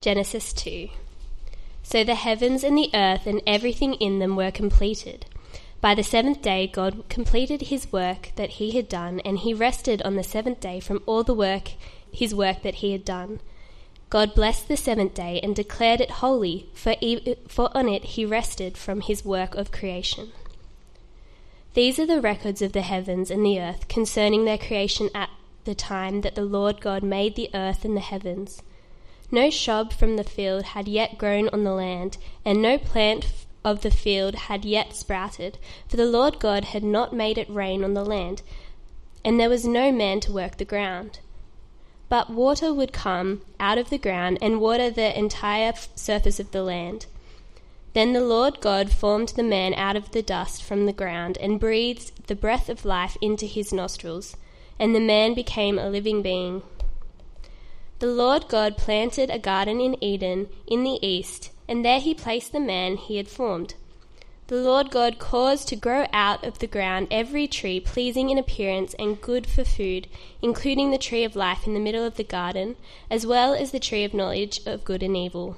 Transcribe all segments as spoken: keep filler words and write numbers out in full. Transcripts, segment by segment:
Genesis two. So the heavens and the earth and everything in them were completed. By the seventh day God completed his work that he had done, and he rested on the seventh day from all the work, his work that he had done. God blessed the seventh day and declared it holy, for, e- for on it he rested from his work of creation. These are the records of the heavens and the earth concerning their creation at the time that the Lord God made the earth and the heavens. No shrub from the field had yet grown on the land, and no plant of the field had yet sprouted, for the Lord God had not made it rain on the land, and there was no man to work the ground. But water would come out of the ground and water the entire surface of the land. Then the Lord God formed the man out of the dust from the ground and breathed the breath of life into his nostrils, and the man became a living being. The Lord God planted a garden in Eden in the east, and there he placed the man he had formed. The Lord God caused to grow out of the ground every tree pleasing in appearance and good for food, including the tree of life in the middle of the garden, as well as the tree of knowledge of good and evil.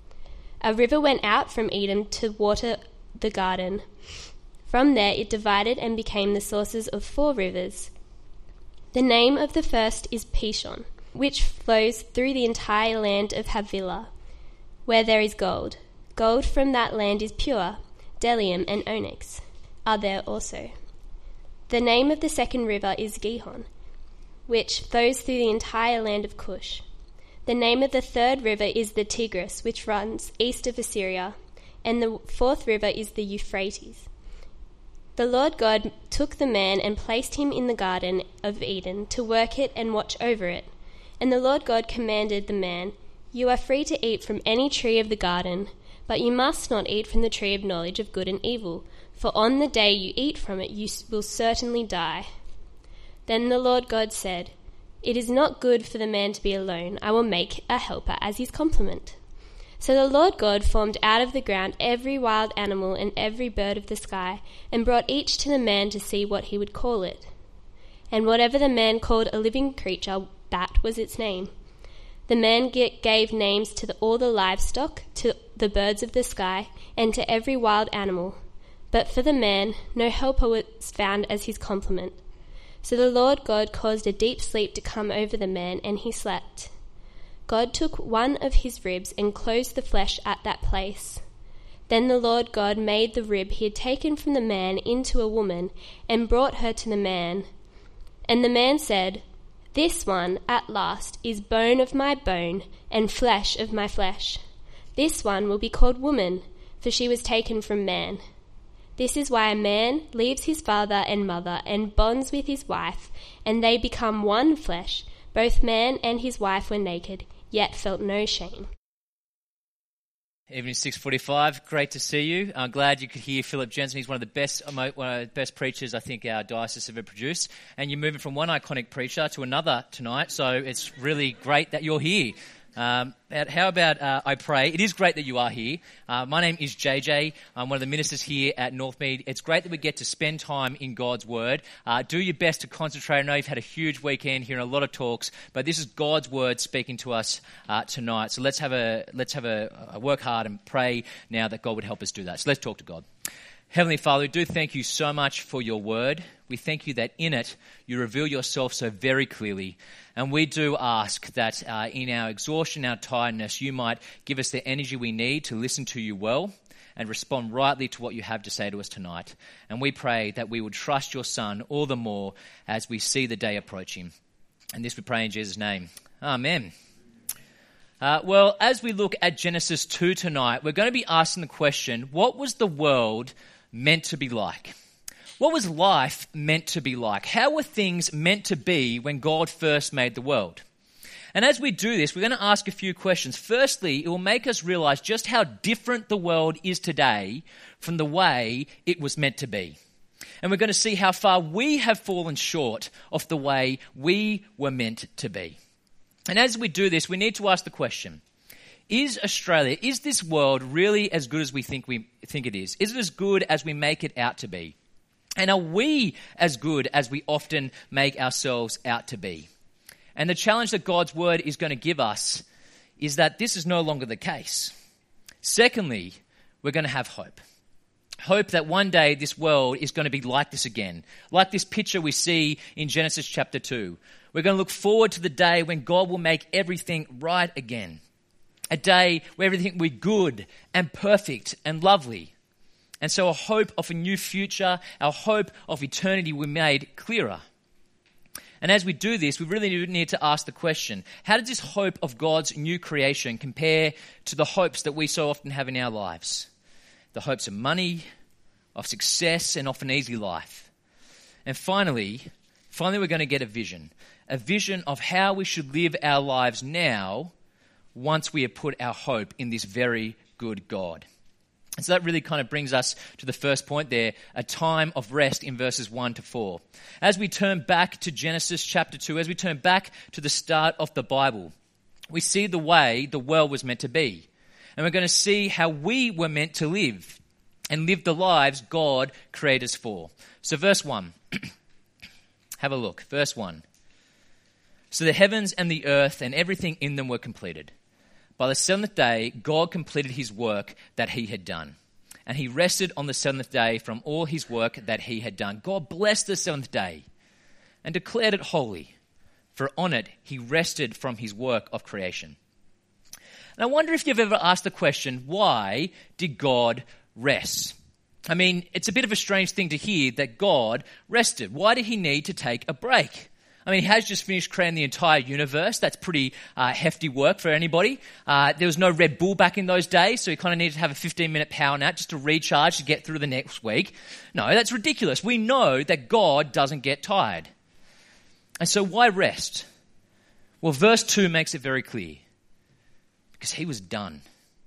A river went out from Eden to water the garden. From there it divided and became the sources of four rivers. The name of the first is Pishon, which flows through the entire land of Havilah, where there is gold. Gold from that land is pure. Bdellium and onyx are there also. The name of the second river is Gihon, which flows through the entire land of Cush. The name of the third river is the Tigris, which runs east of Assyria, and the fourth river is the Euphrates. The Lord God took the man and placed him in the garden of Eden to work it and watch over it. And the Lord God commanded the man, "You are free to eat from any tree of the garden, but you must not eat from the tree of knowledge of good and evil, for on the day you eat from it you will certainly die." Then the Lord God said, "It is not good for the man to be alone. I will make a helper as his complement." So the Lord God formed out of the ground every wild animal and every bird of the sky, and brought each to the man to see what he would call it. And whatever the man called a living creature, that was its name. The man gave names to the, all the livestock, to the birds of the sky, and to every wild animal. But for the man, no helper was found as his complement. So the Lord God caused a deep sleep to come over the man, and he slept. God took one of his ribs and closed the flesh at that place. Then the Lord God made the rib he had taken from the man into a woman, and brought her to the man. And the man said, "This one, at last, is bone of my bone and flesh of my flesh. This one will be called woman, for she was taken from man. This is why a man leaves his father and mother and bonds with his wife, and they become one flesh. Both man and his wife were naked, yet felt no shame." Evening six forty-five, great to see you. I'm glad you could hear Philip Jensen. He's one of the best one of the best preachers I think our diocese have ever produced. And you're moving from one iconic preacher to another tonight, so it's really great that you're here. Um, how about uh, I pray? It is great that you are here. Uh, my name is J J. I'm one of the ministers here at Northmead. It's great that we get to spend time in God's Word. Uh, do your best to concentrate. I know you've had a huge weekend, hearing a lot of talks, but this is God's Word speaking to us uh, tonight. So let's have a let's have a, a work hard and pray now that God would help us do that. So let's talk to God. Heavenly Father, we do thank you so much for your word. We thank you that in it you reveal yourself so very clearly. And we do ask that uh, in our exhaustion, our tiredness, you might give us the energy we need to listen to you well and respond rightly to what you have to say to us tonight. And we pray that we would trust your Son all the more as we see the day approaching. And this we pray in Jesus' name. Amen. Uh, well, as we look at Genesis two tonight, we're going to be asking the question, what was the world meant to be like? What was life meant to be like? How were things meant to be when God first made the world? And as we do this, we're going to ask a few questions. Firstly, it will make us realize just how different the world is today from the way it was meant to be. And we're going to see how far we have fallen short of the way we were meant to be. And as we do this, we need to ask the question, is Australia, is this world really as good as we think we think it is? Is it as good as we make it out to be? And are we as good as we often make ourselves out to be? And the challenge that God's word is going to give us is that this is no longer the case. Secondly, we're going to have hope. Hope that one day this world is going to be like this again, like this picture we see in Genesis chapter two. We're going to look forward to the day when God will make everything right again. A day where everything will be good and perfect and lovely. And so a hope of a new future, our hope of eternity will be made clearer. And as we do this, we really need to ask the question, how does this hope of God's new creation compare to the hopes that we so often have in our lives? The hopes of money, of success, and of an easy life. And finally, finally we're going to get a vision. A vision of how we should live our lives now once we have put our hope in this very good God. And so that really kind of brings us to the first point there, a time of rest in verses one to four. As we turn back to Genesis chapter two, as we turn back to the start of the Bible, we see the way the world was meant to be. And we're going to see how we were meant to live and live the lives God created us for. So verse one, have a look. Verse one. So the heavens and the earth and everything in them were completed. By the seventh day, God completed his work that he had done. And he rested on the seventh day from all his work that he had done. God blessed the seventh day and declared it holy, for on it he rested from his work of creation. And I wonder if you've ever asked the question, why did God rest? I mean, it's a bit of a strange thing to hear that God rested. Why did he need to take a break? I mean, he has just finished creating the entire universe. That's pretty uh, hefty work for anybody. Uh, there was no Red Bull back in those days, so he kind of needed to have a fifteen-minute power nap just to recharge to get through the next week. No, that's ridiculous. We know that God doesn't get tired. And so why rest? Well, verse two makes it very clear. Because he was done.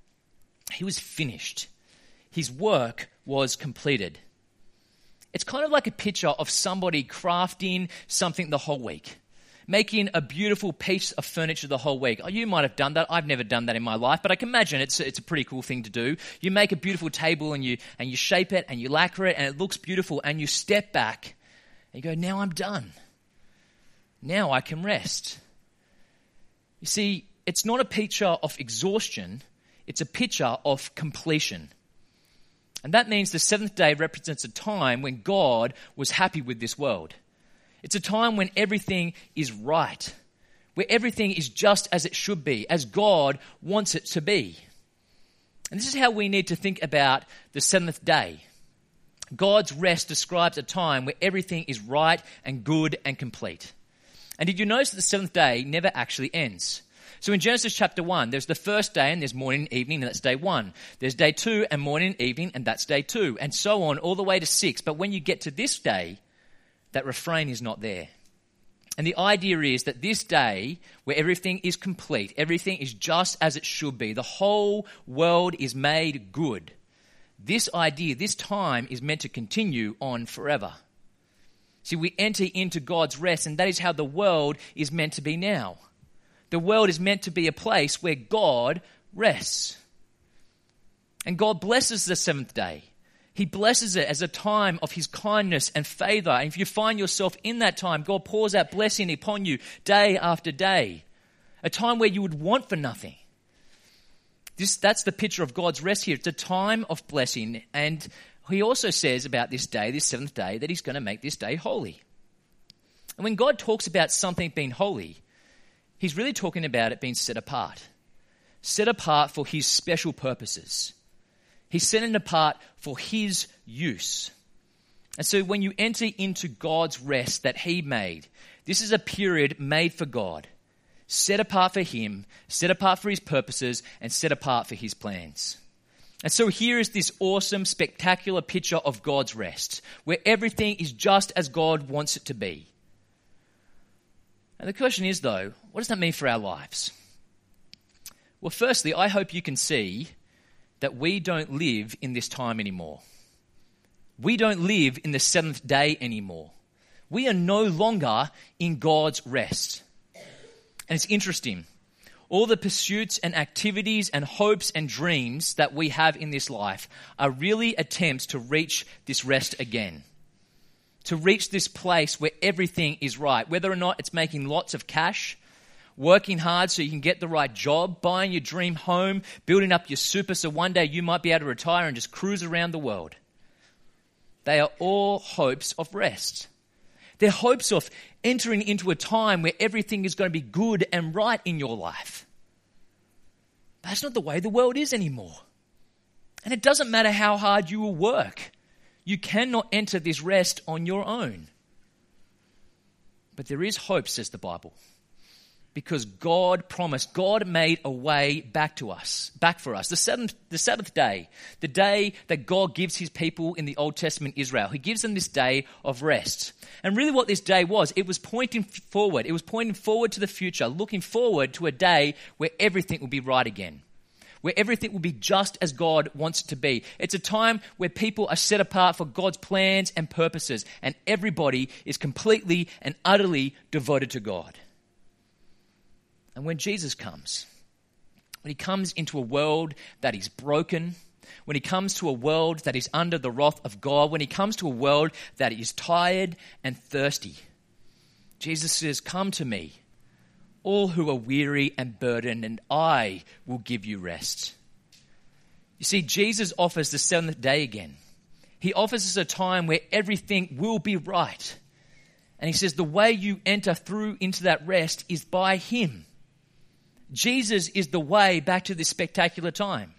He was finished. His work was completed. It's kind of like a picture of somebody crafting something the whole week, making a beautiful piece of furniture the whole week. Oh, you might have done that. I've never done that in my life, but I can imagine it's it's a pretty cool thing to do. You make a beautiful table and you and you shape it and you lacquer it and it looks beautiful and you step back and you go, now I'm done. Now I can rest. You see, it's not a picture of exhaustion. It's a picture of completion. And that means the seventh day represents a time when God was happy with this world. It's a time when everything is right, where everything is just as it should be, as God wants it to be. And this is how we need to think about the seventh day. God's rest describes a time where everything is right and good and complete. And did you notice that the seventh day never actually ends? So in Genesis chapter one, there's the first day and there's morning and evening, and that's day one. There's day two and morning and evening, and that's day two, and so on all the way to six. But when you get to this day, that refrain is not there. And the idea is that this day, where everything is complete, everything is just as it should be, the whole world is made good. This idea, this time is meant to continue on forever. See, we enter into God's rest, and that is how the world is meant to be now. The world is meant to be a place where God rests. And God blesses the seventh day. He blesses it as a time of his kindness and favor. And if you find yourself in that time, God pours out blessing upon you day after day. A time where you would want for nothing. This, that's the picture of God's rest here. It's a time of blessing. And he also says about this day, this seventh day, that he's going to make this day holy. And when God talks about something being holy, he's really talking about it being set apart. Set apart for his special purposes. He's set it apart for his use. And so when you enter into God's rest that he made, this is a period made for God. Set apart for him, set apart for his purposes, and set apart for his plans. And so here is this awesome, spectacular picture of God's rest, where everything is just as God wants it to be. And the question is, though, what does that mean for our lives? Well, firstly, I hope you can see that we don't live in this time anymore. We don't live in the seventh day anymore. We are no longer in God's rest. And it's interesting. All the pursuits and activities and hopes and dreams that we have in this life are really attempts to reach this rest again. To reach this place where everything is right, whether or not it's making lots of cash, working hard so you can get the right job, buying your dream home, building up your super so one day you might be able to retire and just cruise around the world. They are all hopes of rest. They're hopes of entering into a time where everything is going to be good and right in your life. That's not the way the world is anymore. And it doesn't matter how hard you will work. You cannot enter this rest on your own. But there is hope, says the Bible. Because God promised, God made a way back to us, back for us. The seventh, the Sabbath day, the day that God gives his people in the Old Testament Israel. He gives them this day of rest. And really what this day was, it was pointing forward. It was pointing forward to the future, looking forward to a day where everything will be right again. Where everything will be just as God wants it to be. It's a time where people are set apart for God's plans and purposes, and everybody is completely and utterly devoted to God. And when Jesus comes, when he comes into a world that is broken, when he comes to a world that is under the wrath of God, when he comes to a world that is tired and thirsty, Jesus says, "Come to me, all who are weary and burdened, and I will give you rest." You see, Jesus offers the seventh day again. He offers us a time where everything will be right. And he says the way you enter through into that rest is by him. Jesus is the way back to this spectacular time.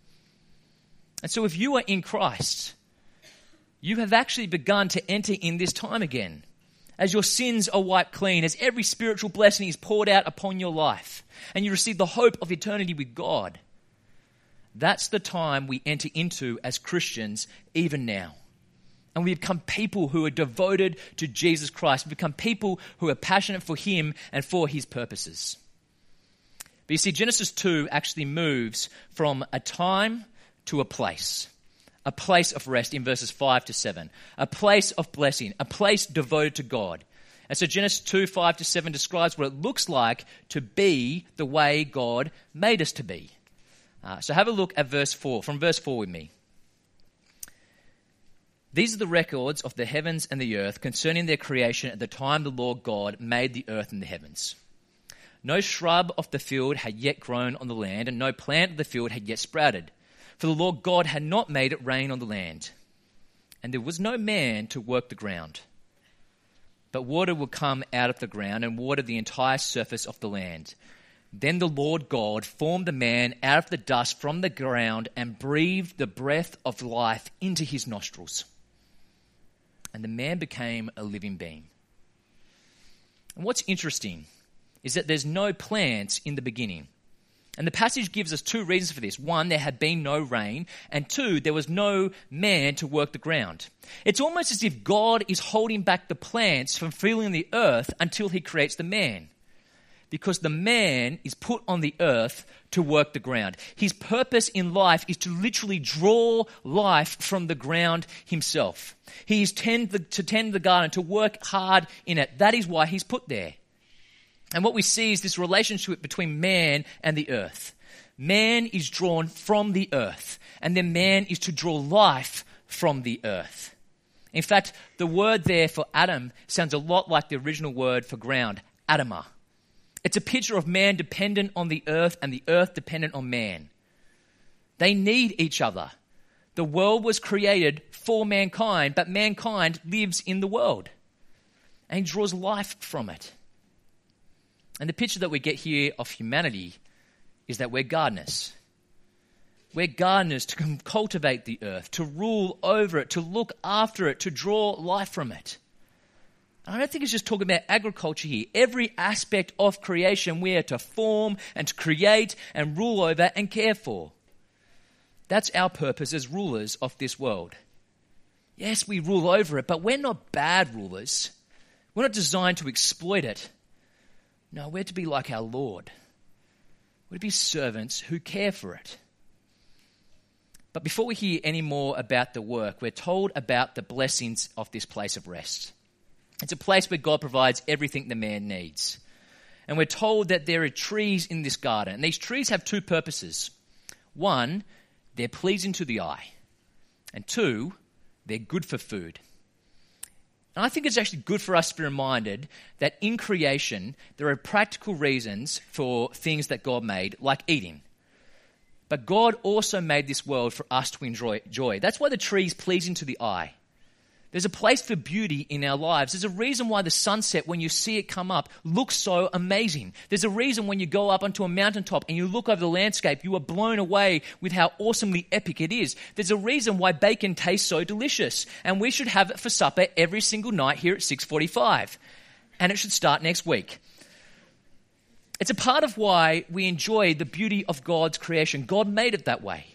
And so if you are in Christ, you have actually begun to enter in this time again. As your sins are wiped clean, as every spiritual blessing is poured out upon your life, and you receive the hope of eternity with God, that's the time we enter into as Christians even now. And we become people who are devoted to Jesus Christ. We become people who are passionate for him and for his purposes. But you see, Genesis two actually moves from a time to a place. A place of rest in verses five to seven. A place of blessing. A place devoted to God. And so Genesis two, five to seven describes what it looks like to be the way God made us to be. Uh, so have a look at verse four, from verse four with me. "These are the records of the heavens and the earth concerning their creation at the time the Lord God made the earth and the heavens. No shrub of the field had yet grown on the land, and no plant of the field had yet sprouted. For the Lord God had not made it rain on the land, and there was no man to work the ground. But water would come out of the ground and water the entire surface of the land. Then the Lord God formed the man out of the dust from the ground and breathed the breath of life into his nostrils. And the man became a living being." And what's interesting is that there's no plants in the beginning. And the passage gives us two reasons for this. One, there had been no rain. And two, there was no man to work the ground. It's almost as if God is holding back the plants from filling the earth until he creates the man. Because the man is put on the earth to work the ground. His purpose in life is to literally draw life from the ground himself. He is tend the, to tend the garden, to work hard in it. That is why he's put there. And what we see is this relationship between man and the earth. Man is drawn from the earth, and then man is to draw life from the earth. In fact, the word there for Adam sounds a lot like the original word for ground, Adamah. It's a picture of man dependent on the earth and the earth dependent on man. They need each other. The world was created for mankind, but mankind lives in the world, and he draws life from it. And the picture that we get here of humanity is that we're gardeners. We're gardeners to cultivate the earth, to rule over it, to look after it, to draw life from it. And I don't think it's just talking about agriculture here. Every aspect of creation we are to form and to create and rule over and care for. That's our purpose as rulers of this world. Yes, we rule over it, but we're not bad rulers. We're not designed to exploit it. No, we're to be like our Lord. We're to be servants who care for it. But before we hear any more about the work, we're told about the blessings of this place of rest. It's a place where God provides everything the man needs. And we're told that there are trees in this garden. And these trees have two purposes. One, they're pleasing to the eye. And two, they're good for food. And I think it's actually good for us to be reminded that in creation, there are practical reasons for things that God made, like eating. But God also made this world for us to enjoy joy. That's why the tree is pleasing to the eye. There's a place for beauty in our lives. There's a reason why the sunset, when you see it come up, looks so amazing. There's a reason when you go up onto a mountaintop and you look over the landscape, you are blown away with how awesomely epic it is. There's a reason why bacon tastes so delicious, and we should have it for supper every single night here at six forty-five. And it should start next week. It's a part of why we enjoy the beauty of God's creation. God made it that way.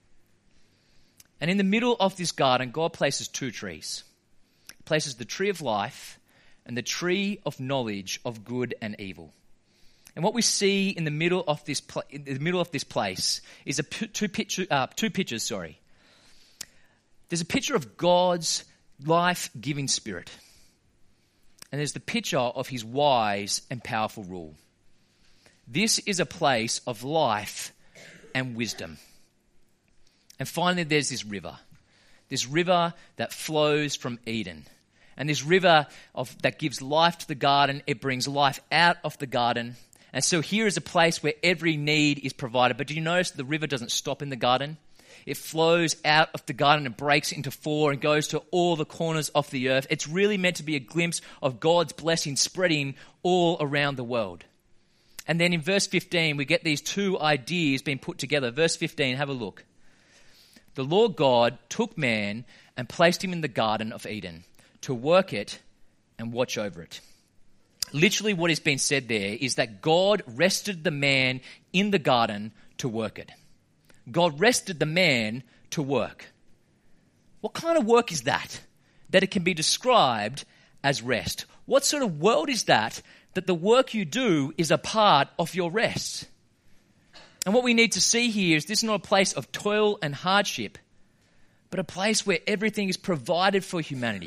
And in the middle of this garden, God places two trees. He places the tree of life and the tree of knowledge of good and evil. And what we see in the middle of this pl- in the middle of this place is a p- two picture, uh, two pictures. Sorry, there's a picture of God's life-giving spirit, and there's the picture of His wise and powerful rule. This is a place of life and wisdom. And finally, there's this river, this river that flows from Eden. And this river of, that gives life to the garden, it brings life out of the garden. And so here is a place where every need is provided. But do you notice the river doesn't stop in the garden? It flows out of the garden and breaks into four and goes to all the corners of the earth. It's really meant to be a glimpse of God's blessing spreading all around the world. And then in verse fifteen, we get these two ideas being put together. Verse fifteen, have a look. The Lord God took man and placed him in the Garden of Eden to work it and watch over it. Literally what is being said there is that God rested the man in the garden to work it. God rested the man to work. What kind of work is that? That it can be described as rest. What sort of world is that, that the work you do is a part of your rest? And what we need to see here is this is not a place of toil and hardship, but a place where everything is provided for humanity.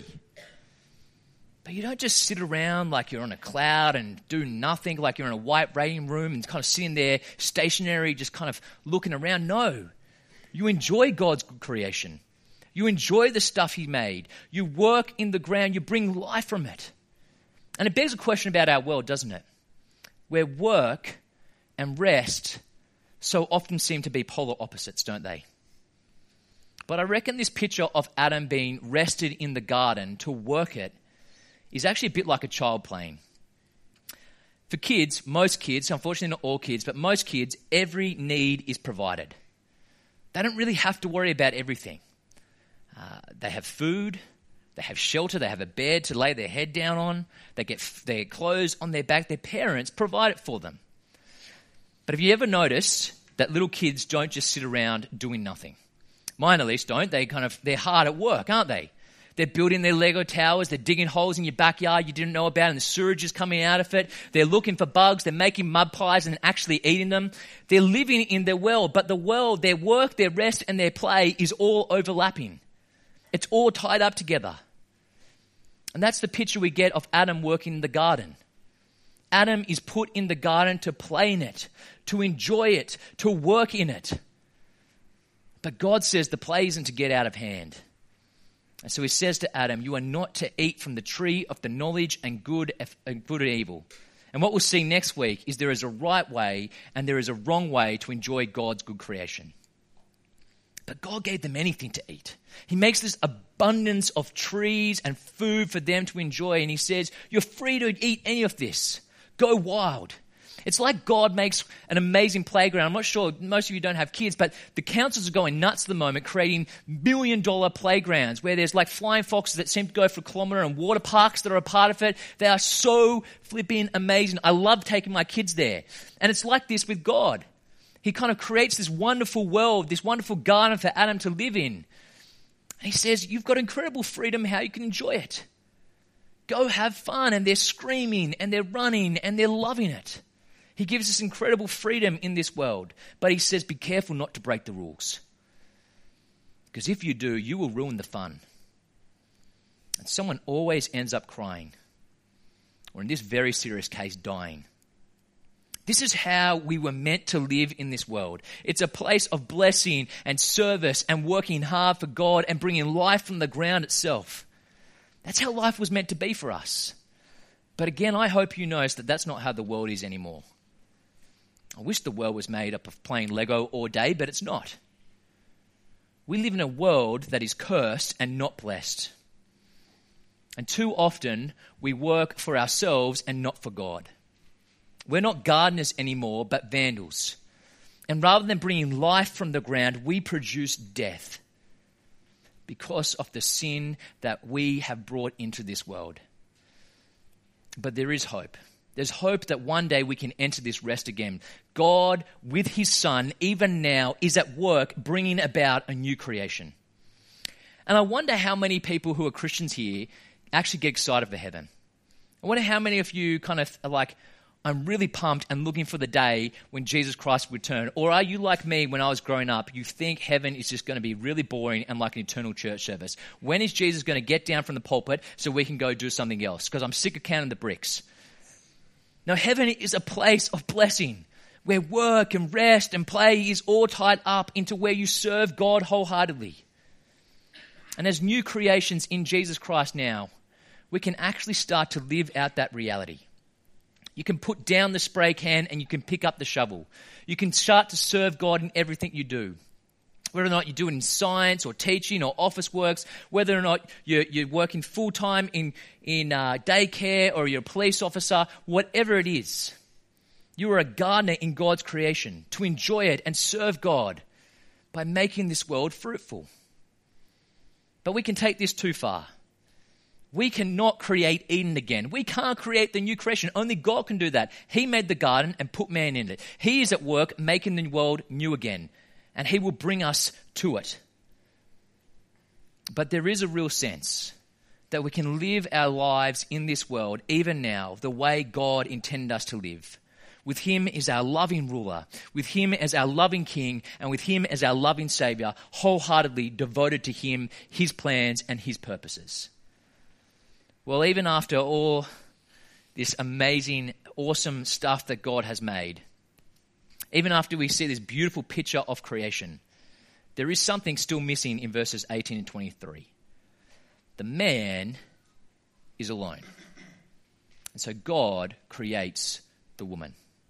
But you don't just sit around like you're on a cloud and do nothing, like you're in a white waiting room and kind of sitting there stationary, just kind of looking around. No, you enjoy God's good creation. You enjoy the stuff He made. You work in the ground. You bring life from it. And it begs a question about our world, doesn't it? Where work and rest so often seem to be polar opposites, don't they? But I reckon this picture of Adam being rested in the garden to work it is actually a bit like a child playing. For kids, most kids, unfortunately not all kids, but most kids, every need is provided. They don't really have to worry about everything. Uh, they have food, they have shelter, they have a bed to lay their head down on, they get f- their clothes on their back, their parents provide it for them. But have you ever noticed that little kids don't just sit around doing nothing? Mine at least don't. They kind of, they're hard at work, aren't they? They're building their Lego towers. They're digging holes in your backyard you didn't know about and the sewage is coming out of it. They're looking for bugs. They're making mud pies and actually eating them. They're living in their world, but the world, their work, their rest and their play is all overlapping. It's all tied up together. And that's the picture we get of Adam working in the garden. Adam is put in the garden to play in it, to enjoy it, to work in it. But God says the play isn't to get out of hand. And so He says to Adam, you are not to eat from the tree of the knowledge and good and good and evil. And what we'll see next week is there is a right way and there is a wrong way to enjoy God's good creation. But God gave them anything to eat. He makes this abundance of trees and food for them to enjoy. And He says, you're free to eat any of this. Go wild. It's like God makes an amazing playground. I'm not sure, most of you don't have kids, but the councils are going nuts at the moment, creating million dollar playgrounds where there's like flying foxes that seem to go for a kilometre and water parks that are a part of it. They are so flipping amazing. I love taking my kids there. And it's like this with God. He kind of creates this wonderful world, this wonderful garden for Adam to live in. And He says, you've got incredible freedom how you can enjoy it. Go have fun. And they're screaming and they're running and they're loving it. He gives us incredible freedom in this world. But He says, be careful not to break the rules. Because if you do, you will ruin the fun. And someone always ends up crying. Or in this very serious case, dying. This is how we were meant to live in this world. It's a place of blessing and service and working hard for God and bringing life from the ground itself. That's how life was meant to be for us. But again, I hope you notice that that's not how the world is anymore. I wish the world was made up of playing Lego all day, but it's not. We live in a world that is cursed and not blessed. And too often, we work for ourselves and not for God. We're not gardeners anymore, but vandals. And rather than bringing life from the ground, we produce death because of the sin that we have brought into this world. But there is hope. There's hope that one day we can enter this rest again. God, with his Son, even now, is at work bringing about a new creation. And I wonder how many people who are Christians here actually get excited for heaven. I wonder how many of you kind of are like, I'm really pumped and looking for the day when Jesus Christ will return. Or are you like me when I was growing up? You think heaven is just going to be really boring and like an eternal church service. When is Jesus going to get down from the pulpit so we can go do something else? Because I'm sick of counting the bricks. Now, heaven is a place of blessing where work and rest and play is all tied up into where you serve God wholeheartedly. And as new creations in Jesus Christ now, we can actually start to live out that reality. You can put down the spray can and you can pick up the shovel. You can start to serve God in everything you do. Whether or not you do it in science or teaching or office works, whether or not you're, you're working full-time in, in uh, daycare or you're a police officer, whatever it is, you are a gardener in God's creation to enjoy it and serve God by making this world fruitful. But we can take this too far. We cannot create Eden again. We can't create the new creation. Only God can do that. He made the garden and put man in it. He is at work making the world new again, and he will bring us to it. But there is a real sense that we can live our lives in this world, even now, the way God intended us to live. With him as our loving ruler, with him as our loving king, and with him as our loving Savior, wholeheartedly devoted to him, his plans, and his purposes. Well, even after all this amazing, awesome stuff that God has made, even after we see this beautiful picture of creation, there is something still missing in verses eighteen and twenty-three. The man is alone. And so God creates the woman.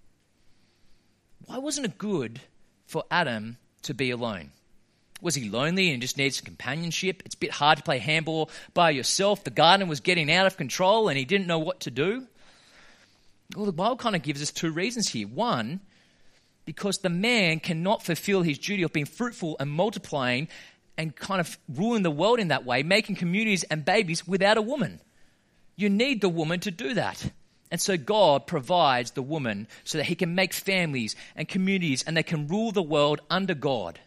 Why wasn't it good for Adam to be alone? Was he lonely and just needed some companionship? It's a bit hard to play handball by yourself. The garden was getting out of control and he didn't know what to do. Well, the Bible kind of gives us two reasons here. One, because the man cannot fulfill his duty of being fruitful and multiplying and kind of ruling the world in that way, making communities and babies without a woman. You need the woman to do that. And so God provides the woman so that he can make families and communities and they can rule the world under God.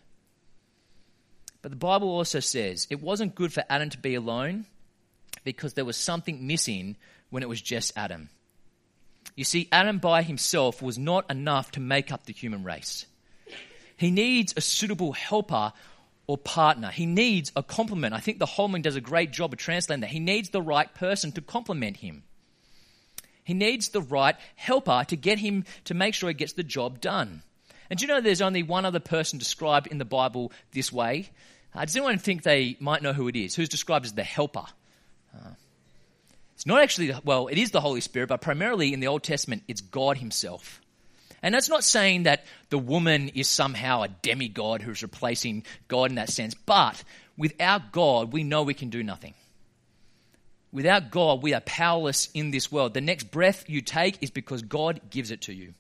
But the Bible also says it wasn't good for Adam to be alone because there was something missing when it was just Adam. You see, Adam by himself was not enough to make up the human race. He needs a suitable helper or partner. He needs a complement. I think the Holman does a great job of translating that. He needs the right person to complement him. He needs the right helper to get him to make sure he gets the job done. And do you know there's only one other person described in the Bible this way? Uh, does anyone think they might know who it is? Who's described as the helper? Uh, it's not actually, well, it is the Holy Spirit, but primarily in the Old Testament, it's God himself. And that's not saying that the woman is somehow a demigod who's replacing God in that sense. But without God, we know we can do nothing. Without God, we are powerless in this world. The next breath you take is because God gives it to you.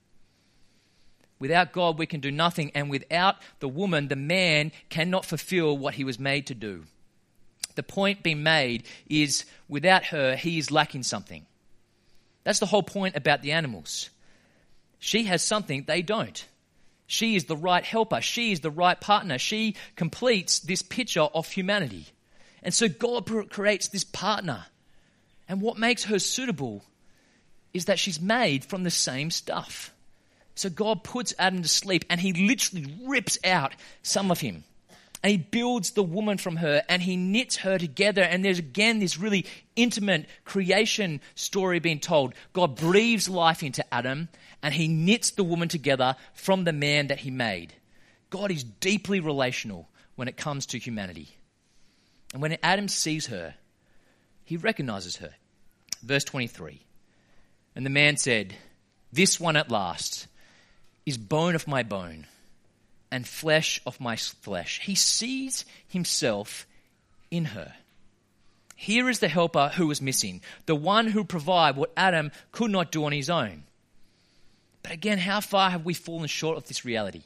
Without God, we can do nothing. And without the woman, the man cannot fulfill what he was made to do. The point being made is without her, he is lacking something. That's the whole point about the animals. She has something they don't. She is the right helper. She is the right partner. She completes this picture of humanity. And so God creates this partner. And what makes her suitable is that she's made from the same stuff. So God puts Adam to sleep and he literally rips out some of him. And he builds the woman from her and he knits her together. And there's again this really intimate creation story being told. God breathes life into Adam and he knits the woman together from the man that he made. God is deeply relational when it comes to humanity. And when Adam sees her, He recognizes her. Verse twenty-three. And the man said, "This one at last is bone of my bone and flesh of my flesh." He sees himself in her. Here is the helper who was missing, the one who provided what Adam could not do on his own. But again, how far have we fallen short of this reality?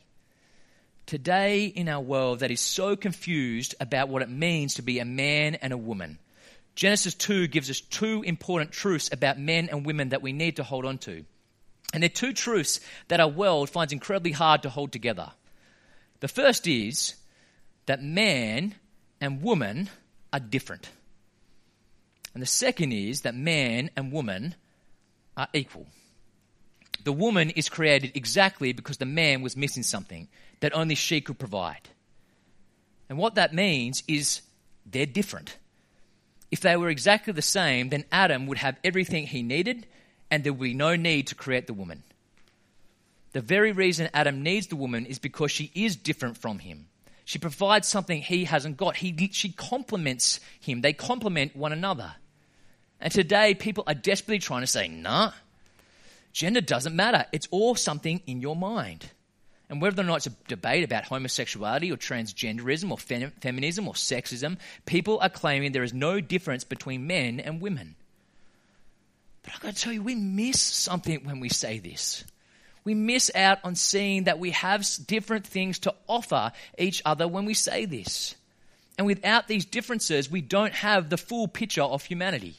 Today in our world that is so confused about what it means to be a man and a woman, Genesis two gives us two important truths about men and women that we need to hold on to. And they're two truths that our world finds incredibly hard to hold together. The first is that man and woman are different. And the second is that man and woman are equal. The woman is created exactly because the man was missing something that only she could provide. And what that means is they're different. If they were exactly the same, then Adam would have everything he needed and there would be no need to create the woman. The very reason Adam needs the woman is because she is different from him. She provides something he hasn't got. He, she complements him. They complement one another. And today people are desperately trying to say, nah, gender doesn't matter. It's all something in your mind. And whether or not it's a debate about homosexuality or transgenderism or fem- feminism or sexism, people are claiming there is no difference between men and women. But I've got to tell you, we miss something when we say this. We miss out on seeing that we have different things to offer each other when we say this. And without these differences, we don't have the full picture of humanity.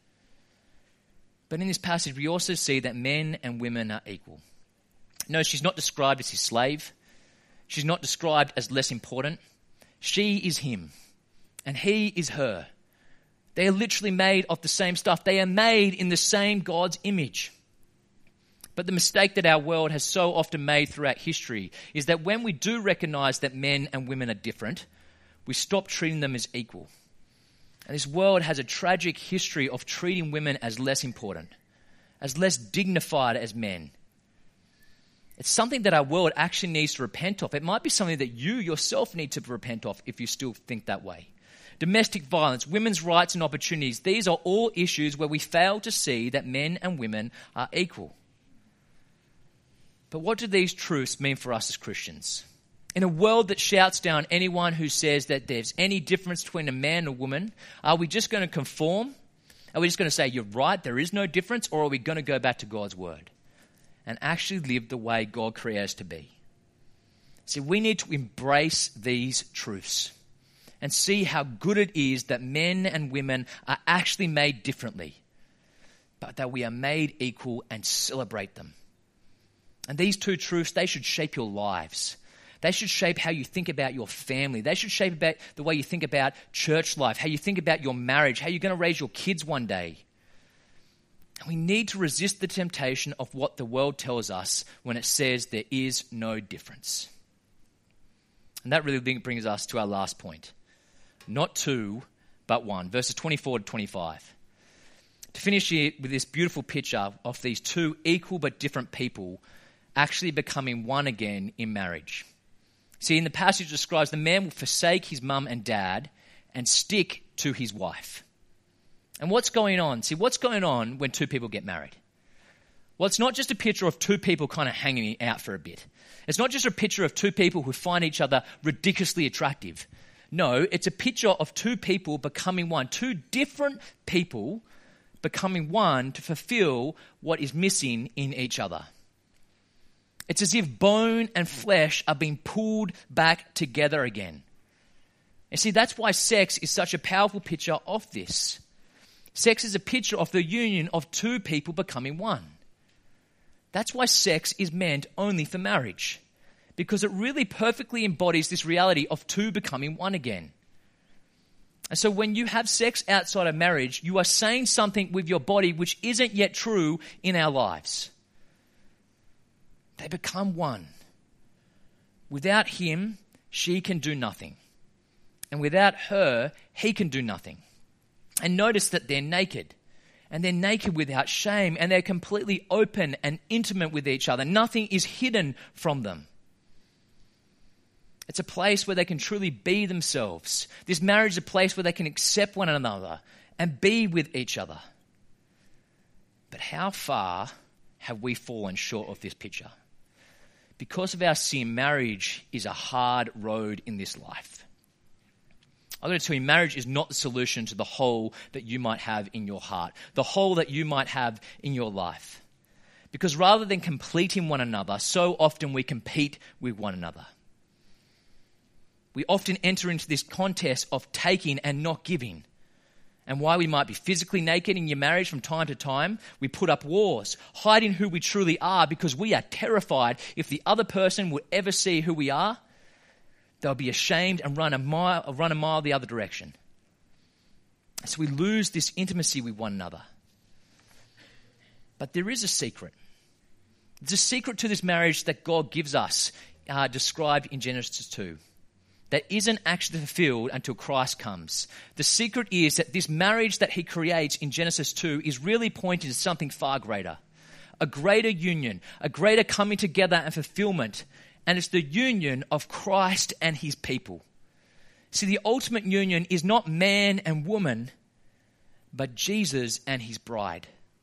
But in this passage, we also see that men and women are equal. No, she's not described as his slave. She's not described as less important. She is him, and he is her. They are literally made of the same stuff. They are made in the same God's image. But the mistake that our world has so often made throughout history is that when we do recognize that men and women are different, we stop treating them as equal. And this world has a tragic history of treating women as less important, as less dignified as men. It's something that our world actually needs to repent of. It might be something that you yourself need to repent of if you still think that way. Domestic violence, women's rights and opportunities, these are all issues where we fail to see that men and women are equal. But what do these truths mean for us as Christians? In a world that shouts down anyone who says that there's any difference between a man and a woman, are we just going to conform? Are we just going to say, you're right, there is no difference? Or are we going to go back to God's word and actually live the way God created us to be? See, we need to embrace these truths and see how good it is that men and women are actually made differently, but that we are made equal, and celebrate them. And these two truths, they should shape your lives. They should shape how you think about your family. They should shape about the way you think about church life, how you think about your marriage, how you're going to raise your kids one day. And we need to resist the temptation of what the world tells us when it says there is no difference. And that really brings us to our last point. Not two, but one. Verses twenty-four to twenty-five. To finish here with this beautiful picture of these two equal but different people actually becoming one again in marriage. See, in the passage it describes the man will forsake his mum and dad and stick to his wife. And what's going on? See, what's going on when two people get married? Well, it's not just a picture of two people kind of hanging out for a bit. It's not just a picture of two people who find each other ridiculously attractive. No, it's a picture of two people becoming one, two different people becoming one to fulfill what is missing in each other. It's as if bone and flesh are being pulled back together again. And see, that's why sex is such a powerful picture of this. Sex is a picture of the union of two people becoming one. That's why sex is meant only for marriage, because it really perfectly embodies this reality of two becoming one again. And so when you have sex outside of marriage, you are saying something with your body which isn't yet true in our lives. They become one. Without him, she can do nothing. And without her, he can do nothing. And notice that they're naked. And they're naked without shame. And they're completely open and intimate with each other. Nothing is hidden from them. It's a place where they can truly be themselves. This marriage is a place where they can accept one another and be with each other. But how far have we fallen short of this picture? Because of our sin, marriage is a hard road in this life. I've got to tell you, marriage is not the solution to the hole that you might have in your heart, the hole that you might have in your life. Because rather than completing one another, so often we compete with one another. We often enter into this contest of taking and not giving. And while we might be physically naked in your marriage from time to time, we put up walls, hiding who we truly are because we are terrified if the other person will ever see who we are, they'll be ashamed and run a mile, run a mile the other direction. So we lose this intimacy with one another. But there is a secret. There's a secret to this marriage that God gives us, uh, described in Genesis two, that isn't actually fulfilled until Christ comes. The secret is that this marriage that he creates in Genesis two is really pointing to something far greater. A greater union, a greater coming together and fulfillment. And it's the union of Christ and his people. See, the ultimate union is not man and woman, but Jesus and his bride.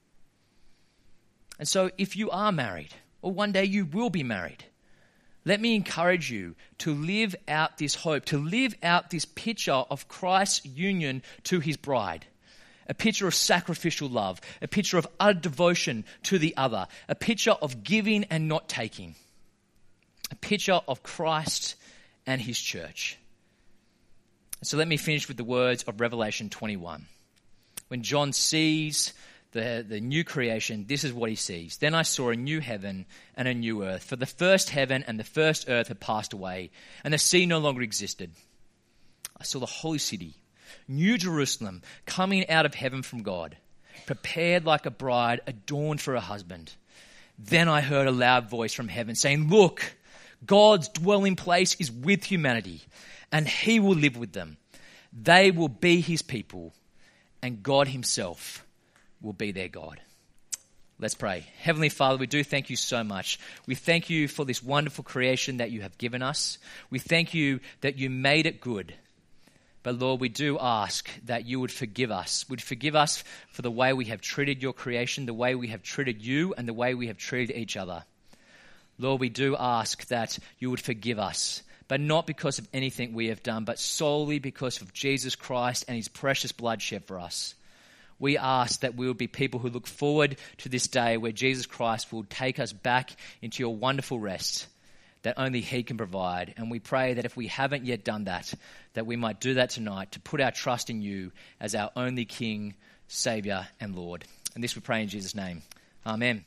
And so if you are married, or one day you will be married, let me encourage you to live out this hope, to live out this picture of Christ's union to his bride. A picture of sacrificial love, a picture of utter devotion to the other, a picture of giving and not taking. A picture of Christ and his church. So let me finish with the words of Revelation twenty-one. When John sees the, the new creation, this is what he sees. Then I saw a new heaven and a new earth. For the first heaven and the first earth had passed away, and the sea no longer existed. I saw the holy city, New Jerusalem, coming out of heaven from God, prepared like a bride adorned for her husband. Then I heard a loud voice from heaven saying, "Look, God's dwelling place is with humanity, and he will live with them. They will be his people, and God himself will be their God." Let's pray. Heavenly Father, we do thank you so much. We thank you for this wonderful creation that you have given us. We thank you that you made it good. But Lord, we do ask that you would forgive us, would forgive us for the way we have treated your creation, the way we have treated you, and the way we have treated each other. Lord, we do ask that you would forgive us, but not because of anything we have done, but solely because of Jesus Christ and his precious blood shed for us. We ask that we would be people who look forward to this day where Jesus Christ will take us back into your wonderful rest that only he can provide. And we pray that if we haven't yet done that, that we might do that tonight, to put our trust in you as our only King, Saviour and Lord. And this we pray in Jesus' name. Amen.